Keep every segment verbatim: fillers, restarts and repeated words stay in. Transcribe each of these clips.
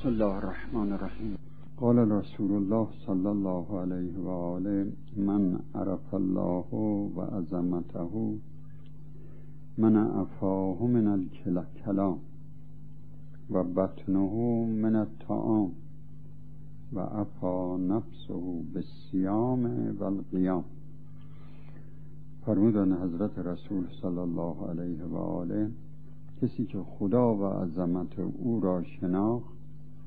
بسم الله الرحمن الرحیم. قال رسول الله صلی الله علیه و آله: من عرف الله و عظمته من عفاه من الکلام و بطنه من الطعام و عفا نفسه بالصیام و القیام. فرمودن حضرت رسول صلی الله علیه و آله: کسی که خدا و عظمت او را شناخت،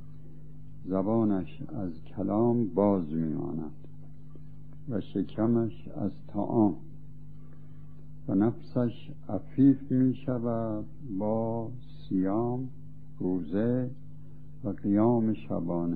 زبانش از کلام باز می‌ماند و شکمش از طعام و نفسش عفیف می‌شود با صیام، روزه و قیام شبانه.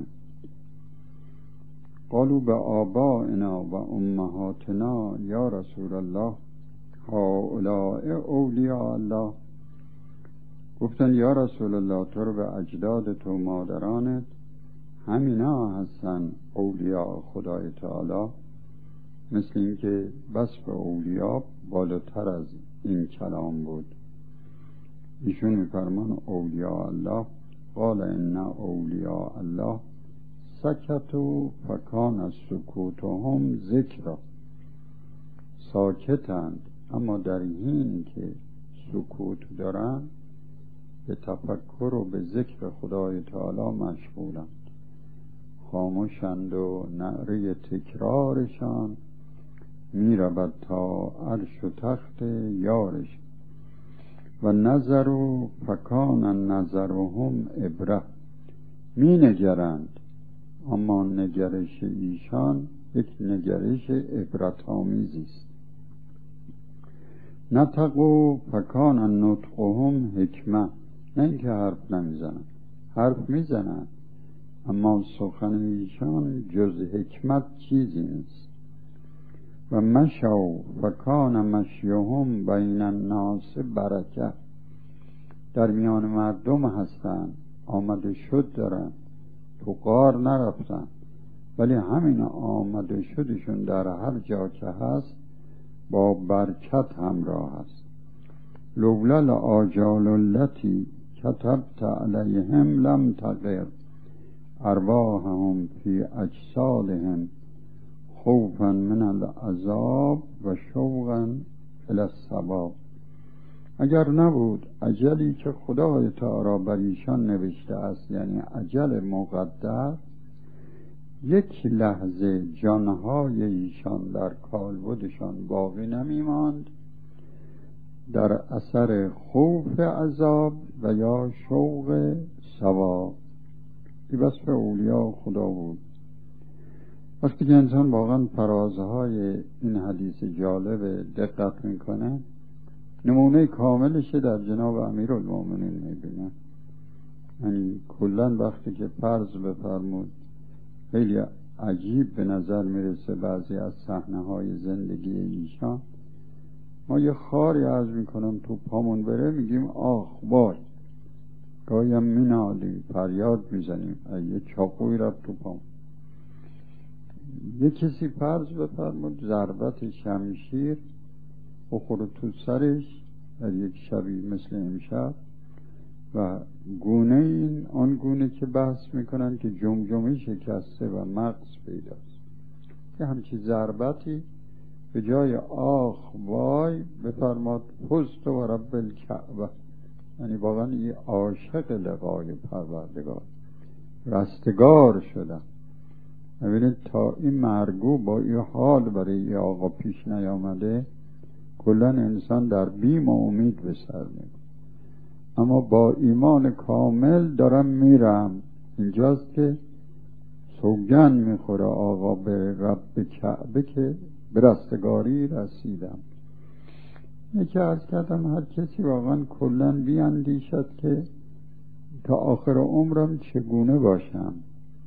قالوا به آبائنا و امهاتنا یا رسول الله هؤلاء اولیاء الله. گفتن یا رسول الله، تو رو به اجداد تو مادرانت همینا هستن اولیاء خدای تعالی. مثل این که وصف اولیاء بالاتر از این کلام بود. ایشون میفرمان اولیاء الله. قال ان اولیاء الله سکتوا فکان سکوتهم ذکرا. ساکتند اما در حین که سکوت دارن به تفکر و به ذکر خدای تعالی مشغولند. خاموشند و نعره تکرارشان می رود تا عرش و تخت یارش. و نظر و فکان نظرهم عبره. می نگرند اما نگرش ایشان یک نگرش عبرت آمیزی است. نطقوا فکان نطقهم حکمه. نه اینکه حرف نمیزنند، حرف میزنند اما سخن ایشان جز حکمت چیزی نیست. و مشوا فکان مشیهم بین الناس برکه. در میان مردم هستند، آمده شد دارن، تو غار نرفتن، ولی همین آمده شدشون در هر جا که هست با برکت همراه است. لولا الآجال التي كتبت عليهم لم تغر ارواحهم فی اجسادهم خوفا من العذاب و شوقا الی الثواب. اگر نبود اجلی که خدای تعالی بر ایشان نوشته است، یعنی اجل مقدر، یک لحظه جانهای ایشان در کالبدشان باقی نمی ماند در اثر خوف عذاب و یا شوق ثواب. این وصف اولیاء خدا بود. وقتی که انسان واقعا فرازهای این حدیث جالب دقت میکنه، نمونه کاملش در جناب امیرالمومنین میبینه. یعنی کلن وقتی که فرض بفرمود خیلی عجیب به نظر میرسه بعضی از صحنه‌های زندگی ایشان، ما یه خاری عرض میکنم تو پامون بره میگیم آخ وای، گاهی هم مینالیم، فریاد میزنیم یه چاقوی رفت تو پام. یه کسی فرض بفرمود ضربت شمشیر بخوره تو سرش در یک شبی مثل امشب و گونه این آن گونه که بحث میکنن که جمجمه شکسته و مغز پیداست. که همچی ضربتی به جای آخ وای بفرماد پست و رب الکعبه. یعنی واقعا یه عاشق لقای پروردگار، رستگار شدن. ببینید تا این مرگو با این حال برای این آقا پیش نیامده، کلن انسان در بیم و امید به سر میره. اما با ایمان کامل دارم میرم. اینجاست که سوگند میخوره آقا به رب کعبه که به رستگاری رسیدم. یکی عرض کردم هر کسی واقعا کلن بیاندیشد که تا آخر عمرم چگونه باشم،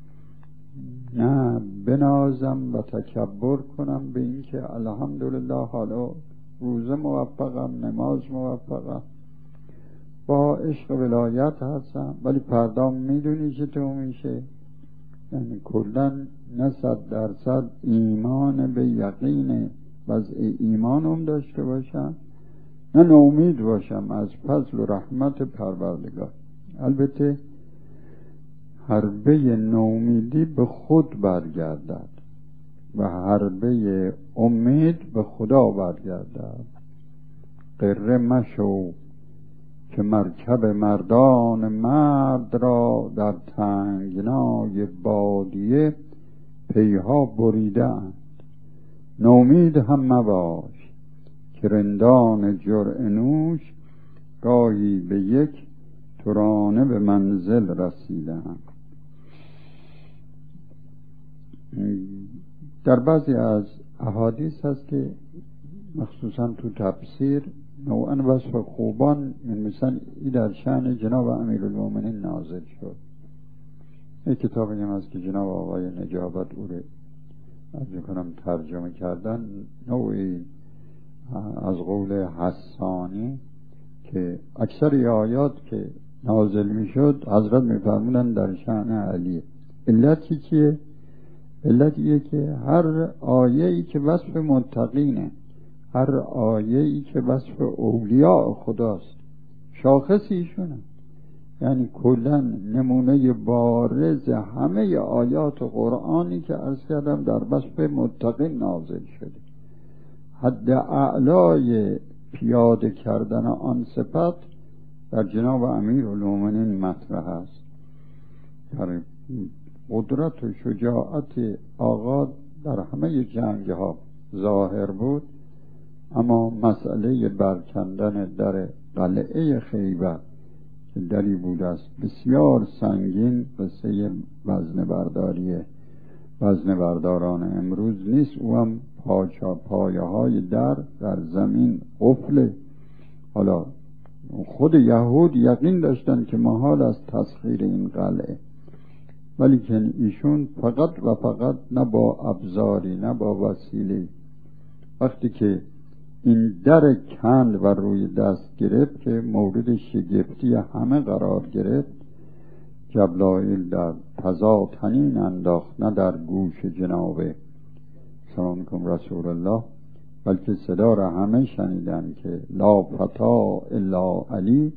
نه بنازم و تکبر کنم به این که الحمدلله حالا روزه موفقم، نماز موفقم، با عشق ولایت هستم، ولی فردا میدونی چه تو میشه. یعنی کلن نه صد درصد ایمان به یقین وضع ایمانم داشته باشم، نه ناامید باشم از فضل و رحمت پروردگار. البته حربه نومیدی به خود برگردد و حربه امید به خدا برگردد. غره مشو که مرکب مردان مرد را در تنگنای بادیه پیها بریده اند. نومید هم مباش که رندان جرعه نوش گاهی به یک ترانه به منزل رسیدند. در بعضی از احادیث هست که مخصوصا تو تفسیر نوعا وصف خوبان، مثلا ای در شأن جناب امیرالمومنین نازل شد. یک کتابی هم هست که جناب آقای نجابت او رو از میکنم ترجمه کردن، نوعی از قول حسانی که اکثر آیات که نازل میشد حضرت میفرمودن در شأن علی. علتی چیه؟ علت ایه که هر آیه‌ای که وصف متقینه، هر آیه‌ای که وصف اولیاء خداست، شاخص ایشونه. یعنی کلا نمونه بارز همه آیات قرآنی که عرض کردم در وصف متقین نازل شده. حد اعلای پیاده کردن آن صفت در جناب امیرالمومنین مطرح است. در قدرت و شجاعت آقا در همه جنگ ها ظاهر بود، اما مسئله برکندن در قلعه خیبر که دری بود است بسیار سنگین، قصه وزن برداریه وزن برداران امروز نیست. او هم پاچا پایه های در در زمین قفله. حالا خود یهود یقین داشتن که محال است تسخیر این قلعه، ولی که ایشون فقط و فقط نه با ابزاری نه با وسیله، وقتی که این در کند و روی دست گرفت که مورد شگفتی همه قرار گرفت، جبرائیل در تضا طنین انداخت، نه در گوش جناب سلام علیکم رسول الله، بلکه صدا را همه شنیدن که لا فتا الا علی،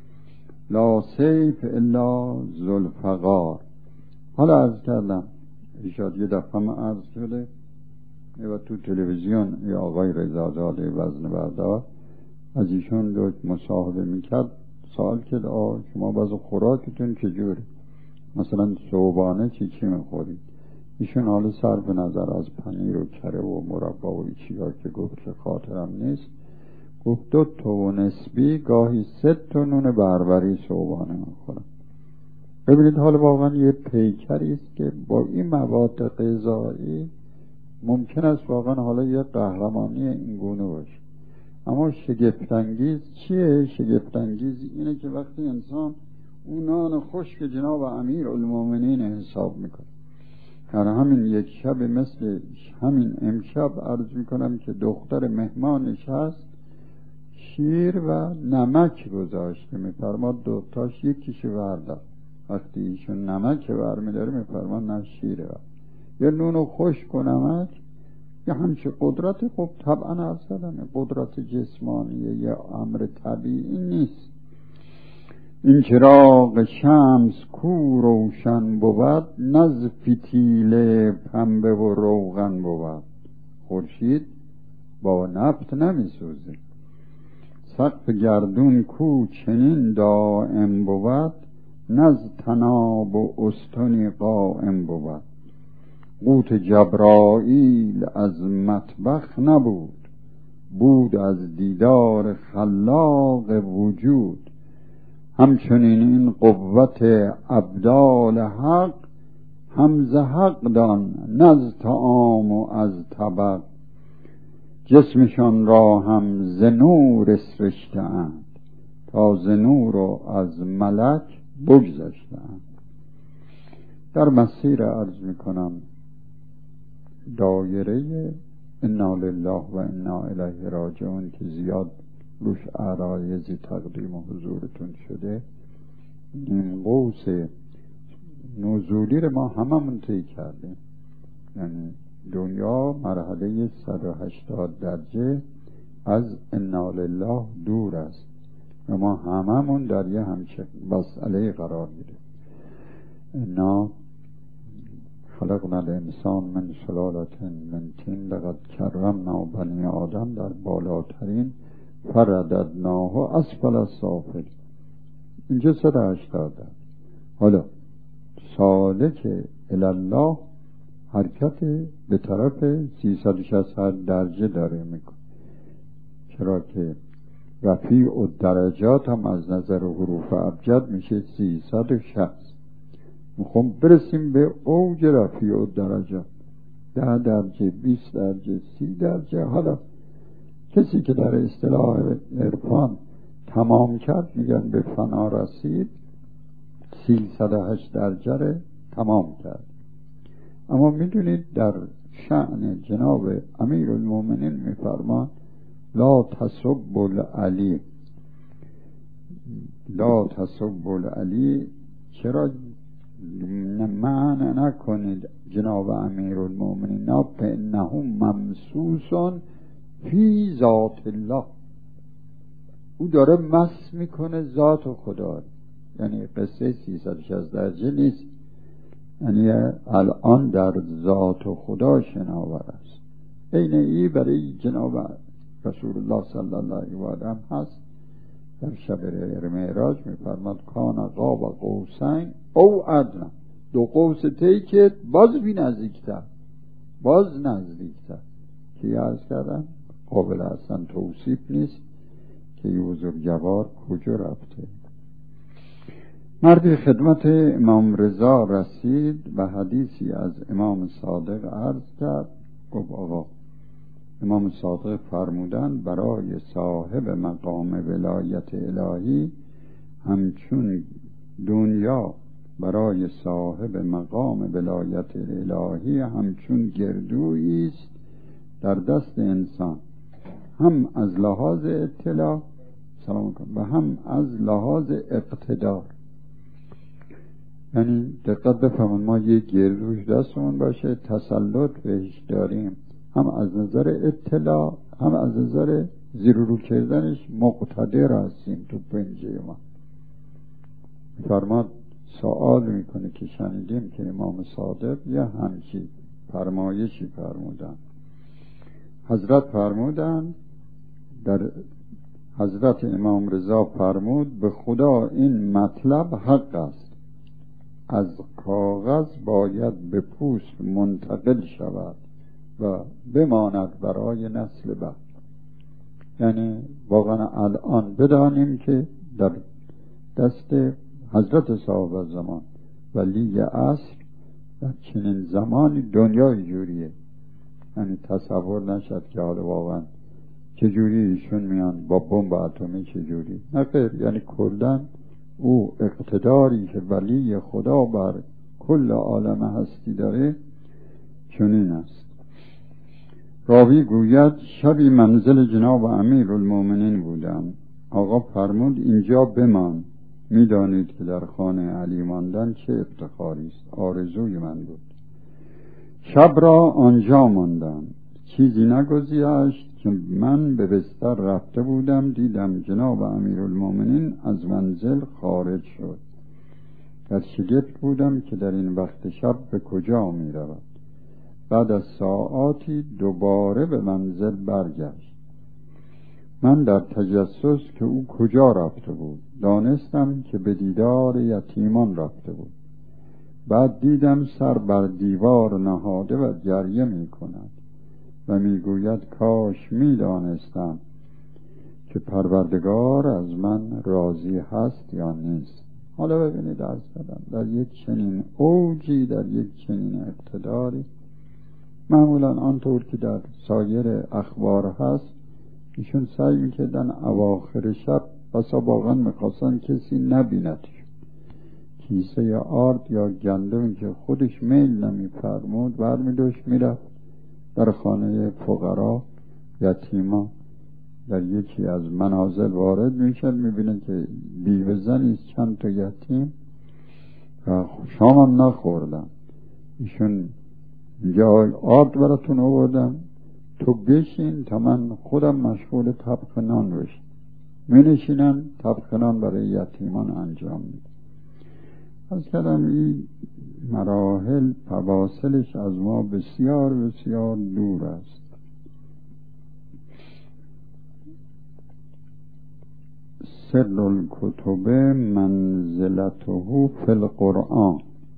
لا سیف الا ذوالفقار. حالا عرض کردم ایشاد یه دفعه ما عرض شده و تو تلویزیون یا آقای رضازاده وزن بردار از ایشون دو مصاحبه میکرد، سوال کرد آه شما باز خوراکتون چجوره؟ مثلا صبحانه چی چی میخورید؟ ایشون حالا صرف نظر از پنیر و کره و مربا و چیا که گفت که خاطرم نیست، گفت دو تا و نسبی گاهی سه تا نون بربری صبحانه میخورم. ببینید حالا واقعا یه پیکری است که با این مواد غذایی ممکن است واقعا حالا یه قهرمانی این گونه باشه. اما شگفت‌انگیز چیه؟ شگفت‌انگیز اینه که وقتی انسان اون نان خشک جناب امیرالمومنین حساب میکنه. در همین یک شب مثل همین امشب عرض میکنم که دختر مهمانش هست، شیر و نمک گذاشته، میفرماد دوتاش یکیش ورده. وقتی ایشون نمک برمیداره میفرماد نه شیره ورد. یه نون خشک و نمک، یه همچه قدرت، خب طبعا عرض کردم قدرت جسمانیه، یه امر طبیعی نیست. این چراغ شمس کو روشن بود، نز فتیله پنبه و روغن بود. خورشید با نفت نمی سوزه. سقف گردون کو چنین دائم بود، نز تناب و استنی قائم بود. قوت جبرائیل از مطبخ نبود، بود از دیدار خلاق وجود. همچنین این قوت ابدال حق، همز حق دان نز طعام و از طبق. جسمشان را هم ز نور اسرشته اند، تا ز نور و از ملک بگذشته اند. در مسیر عرض میکنم دایره انا لله و انا الیه راجعون که زیاد روش عرایزی تقدیم و حضورتون شده، این قوس نزولی رو ما هممون طی کردیم. یعنی دنیا مرحله صد و هشتاد درجه از انا لله دور است و ما هممون در یه همچه مسئله قرار میده. انا خلقنا الانسان من سلالة من طین لقد کرمنا بنی آدم در بالاترین فرددناه اسفل السافلین. اینجا صد و هشتاد. حالا سالک الله حرکت به طرف سیصد و شصت درجه داره میکنه، چرا که رفیع و درجات هم از نظر حروف ابجد میشه سیصد و شصت. میخوام برسیم به اوج رفیع و درجات، ده درجه، بیست درجه، سی درجه. حالا کسی که در اصطلاح عرفان تمام کرد میگن به فنا رسید، سیصد و هشت درجه رو تمام کرد. اما میدونید در شأن جناب امیر المومنین میفرمان لا تسب العلی، لا تسب العلی. چرا معنی نکنید جناب امیر المومنین فانه ممسوس فی ذات الله، او داره مس میکنه ذات خدا. یعنی قصه سیصد و شصت درجه نیست، یعنی الان در ذات خدا شناور است. این ای برای جناب رسول الله صلی الله علیه و آله هست. در شب معراج میفرماد کان قاب قوسین او ادنی، دو قوس تیکت باز بی نزدیکتر، باز نزدیکتر. که عرض کردم قابل اصلا توصیف نیست که یه بزرگوار کجا رفته. مردی خدمت امام رضا رسید و حدیثی از امام صادق عرض کرد. گفت آقا امام صادق فرمودند برای صاحب مقام ولایت الهی همچون دنیا برای صاحب مقام ولایت الهی همچون گردویی است در دست انسان، هم از لحاظ اطلاع سلام کن و هم از لحاظ اقتدار. یعنی دقت بفهمون، ما یک گردوش دستمون باشه تسلط بهش داریم، هم از نظر اطلاع هم از نظر زیر رو کردنش مقتدر هستیم تو پنجه ما. فرماد سوال میکنه که شنیدیم که امام صادق یه همچی فرمایشی فرمودن. حضرت فرمودن در حضرت امام رضا فرمود به خدا این مطلب حق است، از کاغذ باید به پوست منتقل شود و بماند برای نسل بعد. یعنی واقعا الان بدانیم که در دست حضرت صاحب زمان ولی عصر در چنین زمانی دنیای جوریه. یعنی تصور نشد که حالا واقعا چجوری ایشون میان با بمب اتمی چجوری، نه خیر. یعنی کلن او اقتداری که ولی خدا بر کل عالم هستی داره چنین است. راوی گوید شبی منزل جناب امیر المومنین بودم. آقا فرمود اینجا بمان، میدانید که در خانه علی ماندن چه افتخاری است، آرزوی من بود. شب را آنجا ماندم، چیزی نگذشت که من به بستر رفته بودم، دیدم جناب امیرالمومنین از منزل خارج شد. در شگفت بودم که در این وقت شب به کجا می رود. بعد از ساعاتی دوباره به منزل برگشت. من در تجسس که او کجا رفته بود دانستم که به دیدار یتیمان رفته بود. بعد دیدم سر بر دیوار نهاده و گریه می کند و می گوید کاش می دانستم که پروردگار از من راضی هست یا نیست. حالا ببینید عرض کردم در یک چنین اوجی، در یک چنین اقتداری، معمولا آنطور که در سایر اخبار هست، ایشون سعی میکردن اواخر شب بسا واقعا میخواستن کسی نبیندش، کیسه آرد یا گندم که خودش میل نمیفرمود برمیداشت میرفت در خانه فقرا یتیما. در یکی از منازل وارد میشد، میبینه که بیوه زنیست چند تا یتیم و شام هم نخوردن. ایشون اینجا آرد براتون آوردم، تو بشین تا من خودم مشغول طبخ نان بشم. می نشینن طبخ نان برای یتیمان انجام میده. از کردم این مراحل فواصلش از ما بسیار بسیار دور است. سر الکتب منزلته فی القرآن،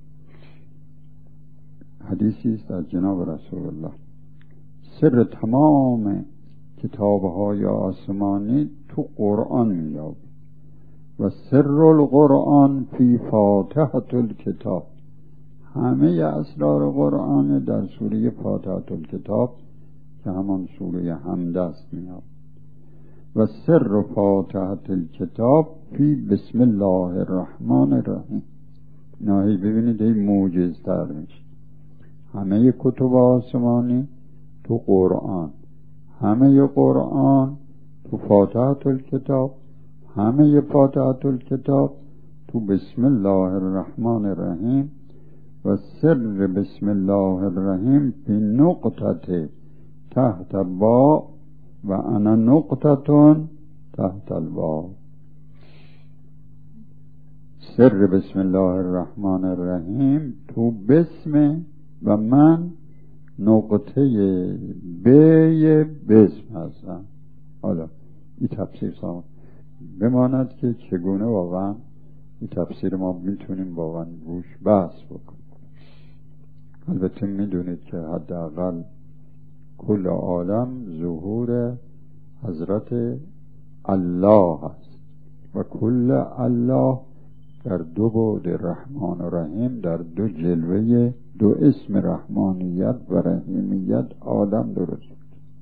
حدیثی است از جناب رسول الله. سر تمام کتاب‌های آسمانی تو قرآن می‌یابی و سر القرآن فی فاتحة الکتاب، همه اسرار قرآن در سوره فاتحة الکتاب که همان سوره حمد است میاد. و سر فاتحة الکتاب فی بسم الله الرحمن الرحیم. ناهی ببینید این موجز تر میشه. همه کتب آسمانی تو قرآن، همه قرآن تو فاتحة الکتاب، همه فاتحة الکتاب تو بسم الله الرحمن الرحیم. و سر بسم الله الرحیم فی نقطه تحت با و انا نقطه تحت البا. سر بسم الله الرحمن الرحیم تو بسم و من نقطه بی بسم هستم. حالا این تفسیر سامان بماند که چگونه واقعا این تفسیر ما میتونیم واقعا روش بحث بکنیم. البته میدونید که حداقل کل عالم ظهور حضرت الله هست و کل الله در دو بعد رحمان و رحیم، در دو جلوه دو اسم رحمانیت و رحیمیت آدم درست.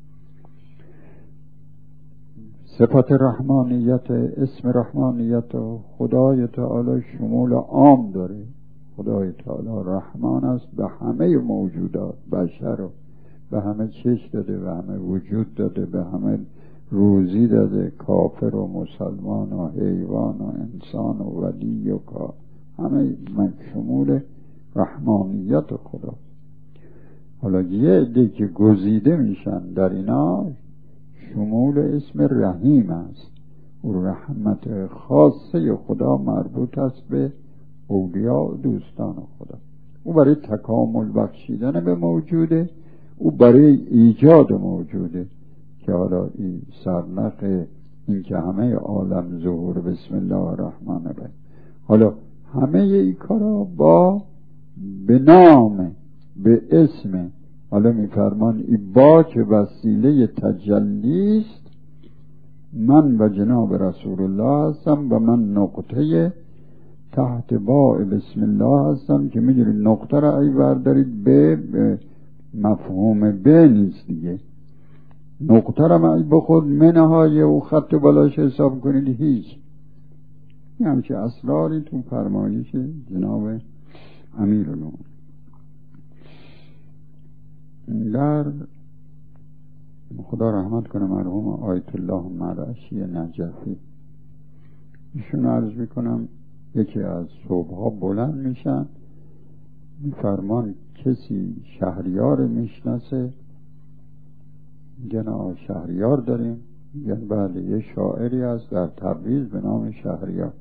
صفت رحمانیت، اسم رحمانیت و خدای تعالی شمول عام داره. خدای تعالی رحمان است، به همه موجودات، بشر رو به همه چشم داده، به همه وجود داده، به همه روزی داده، کافر و مسلمان و حیوان و انسان و ولی و کار، همه من شمول رحمانیت خدا. حالا یه عده که گزیده میشن در اینا شمول اسم رحیم است و رحمت خاصه خدا مربوط است به اولیا و دوستان خدا. او برای تکامل بخشیدن به موجوده، او برای ایجاد موجوده که حالا این سرنخ این که همه عالم ظهور بسم الله الرحمن الرحیم. حالا همه این کارا با به نام به اسم، حالا میفرمان ای با که وسیله تجلیست، من و جناب رسول الله هستم و من نقطه تحت با بسم الله هستم که میدونید نقطه را ای بردارید به مفهوم به نیست دیگه. نقطه را ای بخود منهای و خط بلاش حساب کنید هیچ. این همچه اسراری تو فرمایش جناب امیرالمومنین. در خدا رحمت کنه مرحوم آیت الله مرعشی نجفی، ایشون عرض میکنم یکی از صبحها بلند میشن میفرمان کسی شهریار میشناسه؟ میگن آه شهریار داریم. میگن بله یه شاعری هست در تبریز به نام شهریار.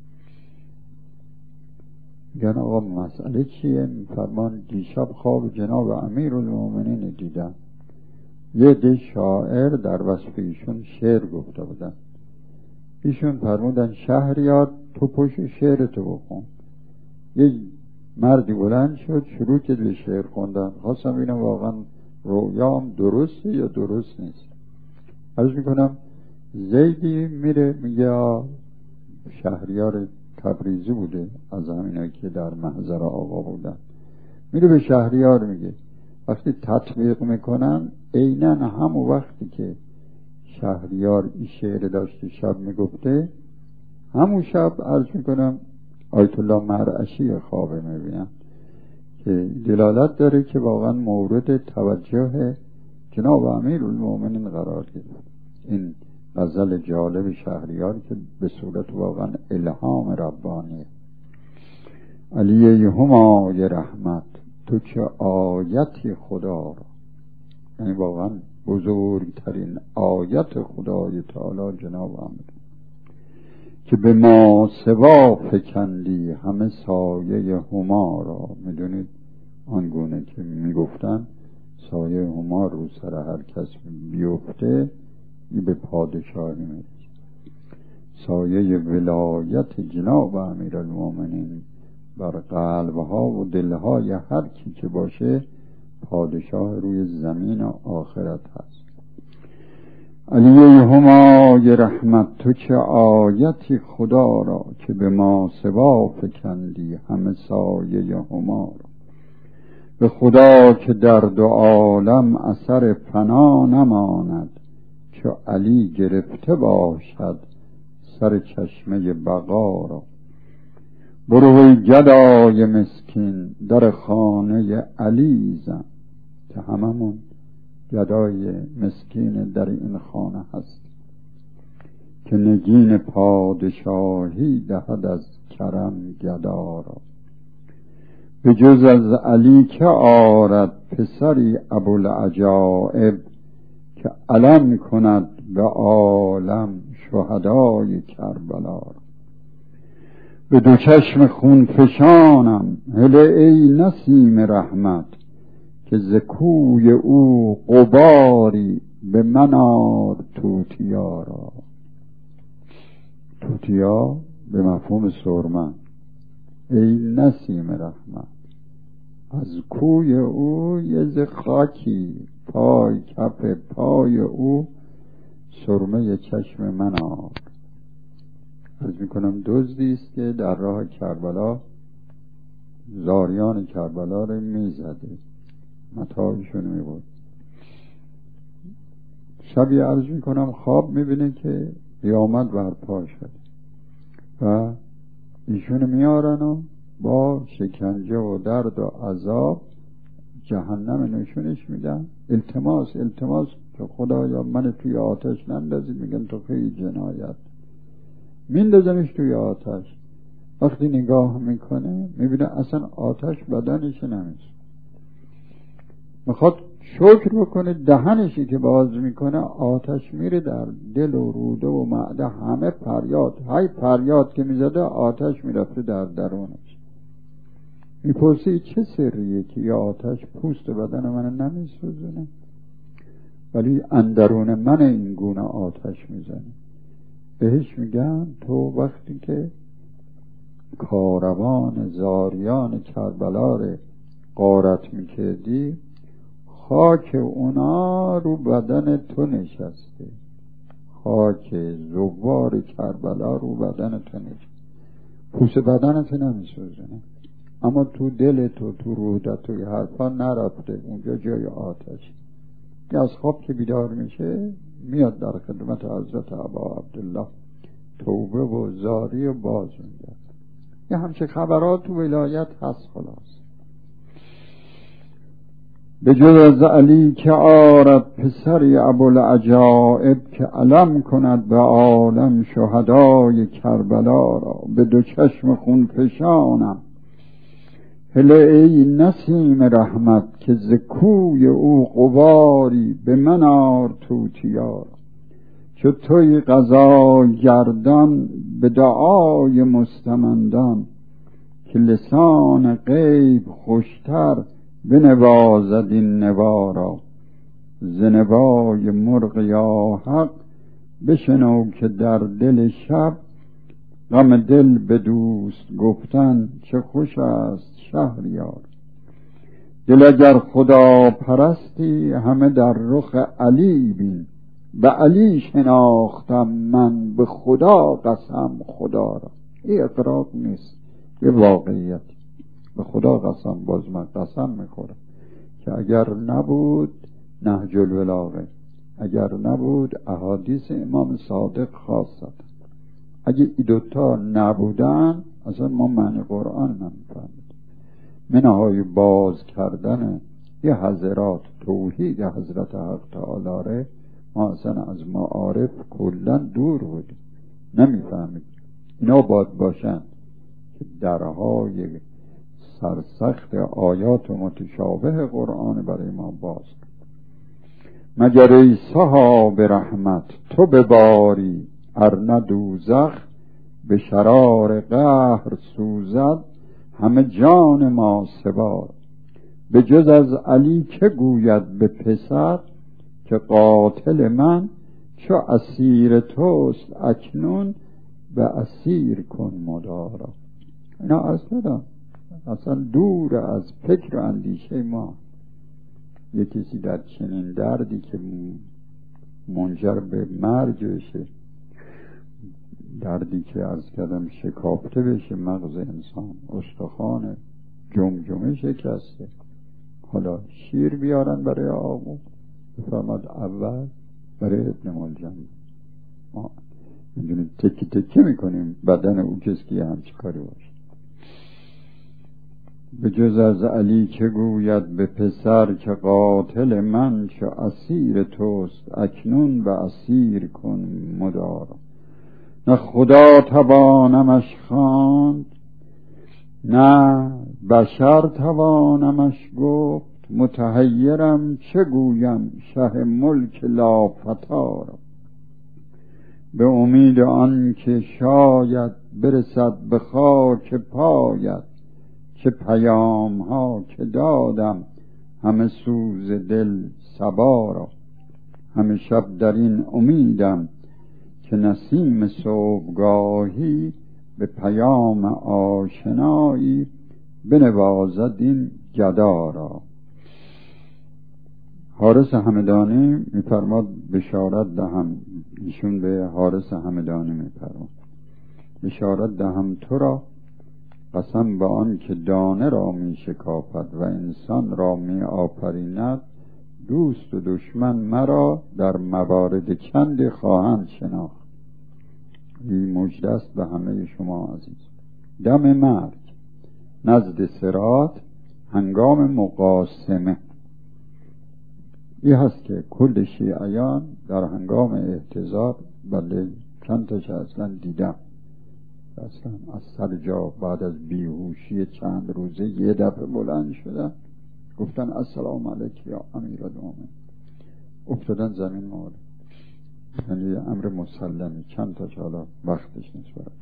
میگن آقا مسئله چیه؟ میفرمان دیشب خواب جناب امیرالمومنین دیدم، یه ده شاعر در وصف ایشون شعر گفته بودن. ایشون فرمودن شهریار تو پشت شعر تو بخون. یه مردی بلند شد شروع کرد به شعر خوندن. خواستم ببینم واقعا رویام درسته یا درست نیست. عرض میکنم زیدی میره میگه شهریار تبریزی بوده، از همینایی که در محضر آقا بودن، میره به شهریار میگه. وقتی تطبیق میکنن عیناً همون وقتی که شهریار این شعر داشته شب میگفته، همون شب عرض میکنم آیت الله مرعشی خوابه میبینم که دلالت داره که واقعا مورد توجه جناب امیرالمومنین قرار گرفت. این غزل جالب شهریار که به صورت واقعا الهام ربانیه. علی همای رحمت تو که آیت خدا را، یعنی واقعا بزرگترین آیت خدای تعالی جناب امیر که به ما سوا فکندی همه سایه هما را. میدونید آنگونه که میگفتن سایه هما رو سر هر کس بیفته این به پادشاه نمیرسه. سایه ولایت جناب امیرالمومنین بر قلبها و دلهای هر کی که باشه پادشاه روی زمین و آخرت هست. علی همای رحمت تو چه آیتی خدا را که به ما سوا فکندی همه سایه هما را. به خدا که در دو عالم اثر فنا نماند چو علی گرفته باشد سر چشمه بقا را. بروی گدای مسکین در خانه علی زن که هممون گدای مسکین در این خانه هست که نگین پادشاهی دهد از کرم گدا را. به جز از علی که آرد پسری ابوالعجایب که علم کند به عالم شهدای کربلا را. به دو چشم خون فشانم هله ای نسیم رحمت که ز کوی او غباری به من آر توتیا را. توتیا به مفهوم سرمه. ای نسیم رحمت از کوی او یه ز خاکی پای کف پای او سرمه چشم من آر. عرض میکنم دزدی است که در راه کربلا زاریان کربلا رو میزده، متاعشون میبود. شبی عرض میکنم خواب میبینه که قیامت برپا شد و ایشون میارن و با شکنجه و درد و عذاب جهنم نشونش میدن. التماس التماس که خدایا من توی آتش نندازید. میگن تو خیلی جنایت. میندازنش توی آتش. وقتی نگاه میکنه میبینه اصلا آتش بدنش نمیشه. میخواد شکر بکنه دهنشی که باز میکنه آتش میره در دل و روده و معده همه فریاد. های فریاد که میزده آتش میرفته در درونش. میپرسی چه سریه که یا آتش پوست بدن من نمیسوزونه ولی اندرون من این گونه آتش میزنه. بهش میگن تو وقتی که کاروان زاریان کربلا رو غارت میکردی خاک اونا رو بدن تو نشسته. خاک زوار کربلا رو بدن تو نشسته. پوست بدن تو نمیسوزونه اما تو دل تو تو روحت توی حرفا نرفته. اونجا جای آتش. که از خواب که بیدار میشه میاد در خدمت حضرت ابا عبدالله توبه و زاری و باز میگرد. یه همچه خبرات تو ولایت هست. خلاص به جز از علی که آرد پسری ابوالعجایب که علم کند به عالم شهدای کربلا را. به دو چشم خون فشانم هله ای نسیم رحمت که ز کوی او غباری به من آر توتیا را. چو توی قضا گردان به دعای مستمندان که لسان غیب خوشتر بنوازد این نوا را. ز نوای مرغ یا حق بشنو که در دل شب غم دل به دوست گفتن چه خوش است شهریار. دل اگر خدا پرستی همه در رخ علی بین. به علی شناختم من به خدا قسم خدا را. این اقرار نیست، یه واقعیت. به خدا قسم باز من قسم میخورم که اگر نبود نهج البلاغه، اگر نبود احادیث امام صادق خاصت، اگه این دوتا نبودن اصلا ما معنی قرآن نمیفهمید. منهای باز کردن یه حضرات توحید حضرت حق تعالی ما اصلا از معارف کلا دور بودیم، نمیفهمید. اینا باید باشن که درهای سرسخت آیات متشابه قرآن برای ما باز. مگر ای صحاب رحمت تو بباری ارنه دوزخ به شرار قهر سوزد همه جان ما سوار. به جز از علی که گوید به پسر که قاتل من چو اسیر توست اکنون به اسیر کن مدارا. اینا اصلا اصلا دور از فکر و اندیشه ما. یه کسی در چنین دردی که منجر به مرگ بشه، دردی که از کردم شکافته بشه مغز انسان، استخوان جمجمه شکسته، حالا شیر بیارن برای آقا بفرماد اول برای ابن ملجم ما میدونیم تکی تکی میکنیم بدن او کسی که همچی کاری باشه. به جز از علی که گوید به پسر که قاتل من چو اسیر توست اکنون به اسیر کن مدارا. نه خدا توانمش خواند نه بشر توانمش گفت، متحیرم چه گویم شه ملک لافتارا. به امید آن که شاید برسد به خاک پاید، چه پیام ها که دادم همه سوز دل صبارا. همه شب در این امیدم که نسیم صبحگاهی به پیام آشنایی بنوازد این گدا را. حارس همدانی میفرماد بشارت دهم، ایشون به حارس همدانی میفرماد بشارت دهم تو را قسم به آن که دانه را می شکافد و انسان را می آفریند، دوست و دشمن مرا در موارد چند خواهند شناخت. این مژده است به همه شما عزیز. دم مرگ نزد صراط هنگام مقاسمه. این هست که کل شیعیان در هنگام احتضار، بله چند تاش اصلا دیدم، اصلا از سر جا بعد از بیهوشی چند روزه یه دفعه بلند شدن گفتن السلام علیک یا امیرالمومنین، افتادن زمین مورد. یعنی امر مسلمی، چند تا حالا وقتش نیست برد.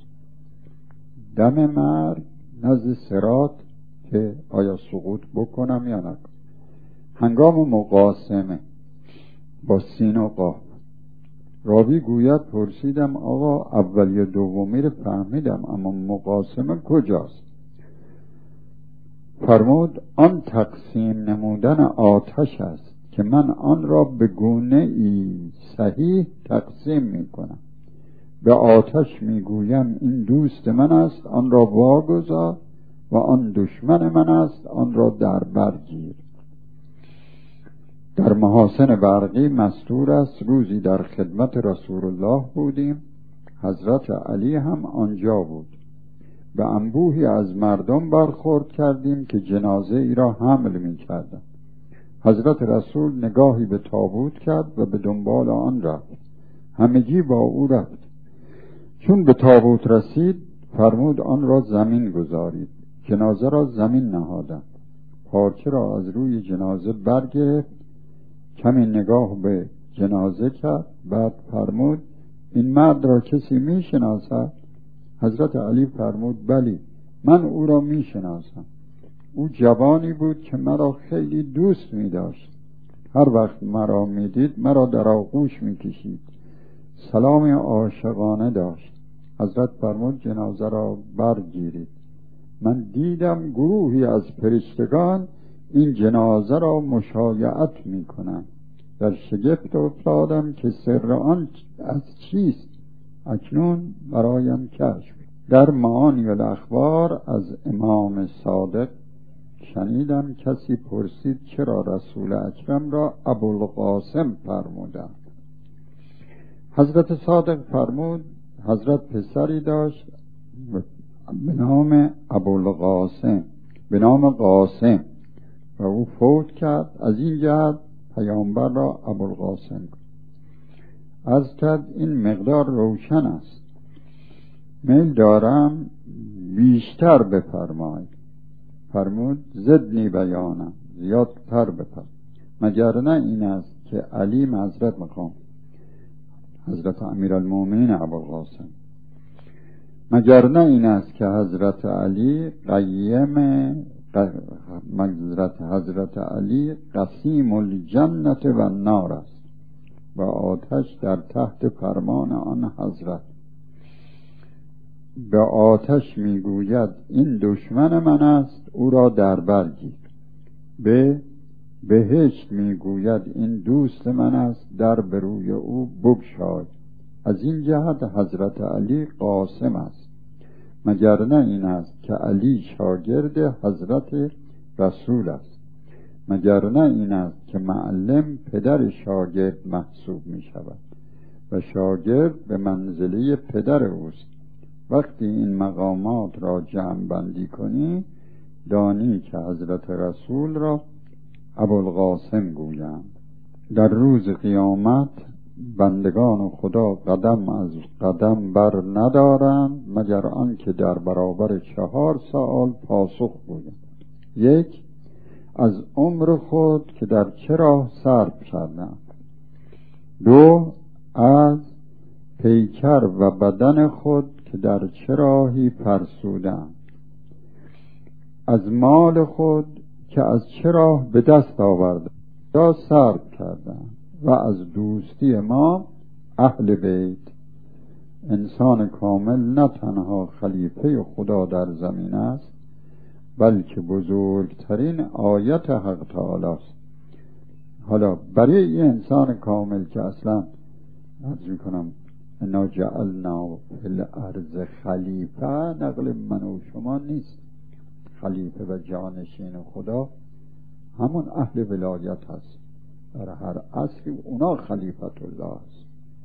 دم مرگ نزد صراط که آیا سقوط بکنم یا نکنم. هنگام مقاسمه با سین و قاف. راوی گوید پرسیدم آقا اول یا دومی رو فهمیدم اما مقاسمه کجاست؟ فرمود آن تقسیم نمودن آتش است که من آن را به گونه ای صحیح تقسیم می کنم. به آتش می گویم این دوست من است آن را واگذار و آن دشمن من است آن را در بر گیر. در محاسن برقی مستور است روزی در خدمت رسول الله بودیم، حضرت علی هم آنجا بود. به انبوهی از مردم برخورد کردیم که جنازه ای را حمل می کردن. حضرت رسول نگاهی به تابوت کرد و به دنبال آن رفت. همگی با او رفت. چون به تابوت رسید فرمود آن را زمین گذارید. جنازه را زمین نهادند. پارچه را از روی جنازه برگرفت، کمی نگاه به جنازه کرد، بعد فرمود این مرد را کسی می شناسد؟ حضرت علی فرمود بلی من او را می شناسم. او جوانی بود که مرا خیلی دوست می داشت. هر وقت مرا می دید مرا در آغوش می کشید، سلام عاشقانه داشت. حضرت فرمود جنازه را برگیرید. من دیدم گروهی از فرشتگان این جنازه را مشایعت می کنند. در شگفت افتادم که سر آن از چیست، اکنون برایم کشف. در معانی الاخبار از امام صادق شنیدم کسی پرسید چرا رسول اکرم را ابوالقاسم فرمودند. حضرت صادق فرمود حضرت پسری داشت به نام ابوالقاسم، به نام قاسم، و او فوت کرد. از این جهت پیامبر را ابوالقاسم کرد. عرض کرد این مقدار روشن است، میل دارم بیشتر بفرمایید. فرمود زدنی بیانم، زیادتر بفرمایید. مگر نه این است که علی معذرت مقام حضرت امیرالمومنین ابوالقاسم مگر نه این است که حضرت علی قیم حضرت حضرت علی قسیم الجنت و النار است و آتش در تحت فرمان آن حضرت. به آتش میگوید این دشمن من است، او را در بر گیر. به بهشت میگوید این دوست من است، در به روی او بگشای. از این جهت حضرت علی قاسم است. مگر نه این است که علی شاگرد حضرت رسول است. مگر نه این است که معلم پدر شاگرد محسوب می شود و شاگرد به منزله پدر اوست. وقتی این مقامات را جمع بندی کنی دانی که حضرت رسول را ابوالقاسم گویند. در روز قیامت بندگان خدا قدم از قدم بر ندارند مگر آن که در برابر چهار سوال پاسخ گویند. یک، از عمر خود که در چه راه صرف کردند. دو، از پیکر و بدن خود که در چه راهی فرسودند. از مال خود که از چه راه به دست آورده یا صرف کردند. و از دوستی ما اهل بیت. انسان کامل نه تنها خلیفه خدا در زمین است بلکه بزرگترین آیت حق تعالی است. حالا برای این انسان کامل که اصلا عرض میکنم انا جعلنا فی الارض خلیفه، نقل من و شما نیست. خلیفه و جانشین خدا همون اهل ولایت هست. در هر عصری اونا خلیفت الله است.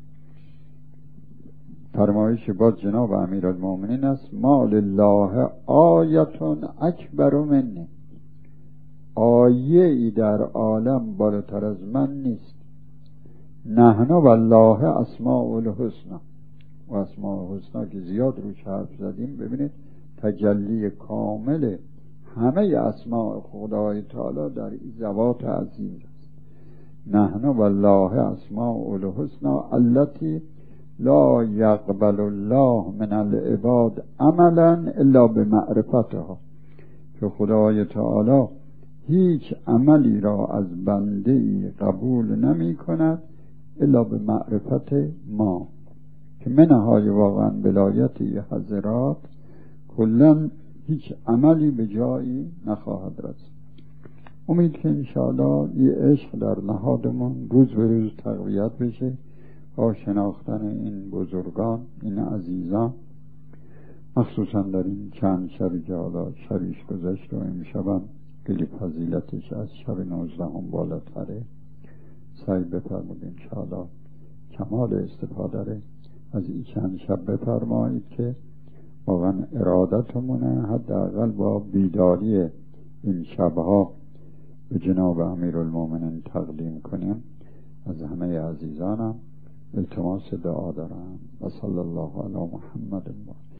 فرمایش باز جناب امیرالمومنین است ما لله آیتون اکبر منی. آیه ای در عالم بالاتر از من نیست. نحن والله اسماء الحسنا. و اسماء الحسنا که زیاد روش حرف زدیم، ببینید تجلی کامل همه اسماء خدای تعالی در این ذوات عظیم است. نحن والله اسماء الحسنا التي لا يقبل الله من العباد عملا الا بمعرفتها. که خدای تعالی هیچ عملی را از بنده قبول نمی کند الا به معرفت ما، که منهای واقعا ولایتی حضرات کلن هیچ عملی به جایی نخواهد رسید. امید که انشاءالله این عشق در نهادمون روز به روز تقویت بشه با شناختن این بزرگان، این عزیزان، مخصوصا در این چند شبی که حالا شبیش گذشت و امشبم خیلی فضیلتش از شب نوزدهم بالاتره. سعی بفرمود انشاءالله کمال استفاده از این چند شب بفرمایید که واقعا ارادتمونه حداقل با بیداری این شبها به جناب امیرالمومنین تقدیم کنیم. از همه عزیزانم التماس دعا دارم. و صلی الله علی محمد.